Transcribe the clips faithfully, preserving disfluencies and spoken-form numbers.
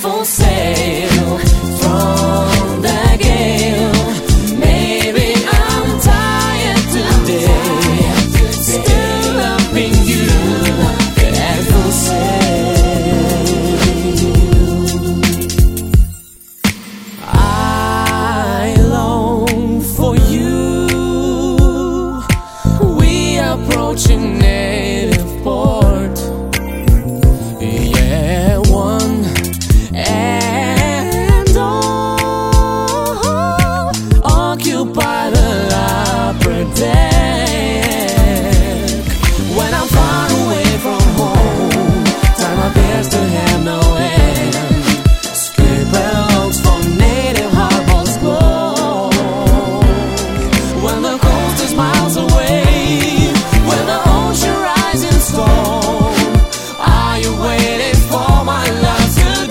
for sale from the gale. Maybe I'm tired today, still loving you and for sale. I long for you. We approaching native port. Yeah, one and all occupy the upper deck. When I'm far away from home, time appears to have no end. Skipper looks for native harbors glow. When the coast is miles away, when the ocean rises storm, are you waiting for my love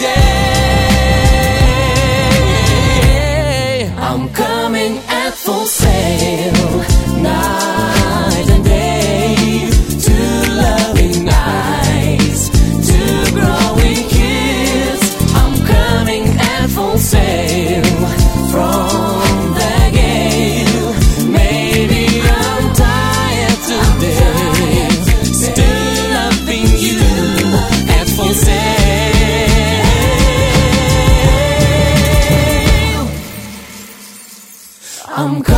today? I'm coming at full sail, night and day, two loving eyes, two growing kids. I'm coming at full sail from the gale. Maybe I'm tired today, still loving you at full sail. I'm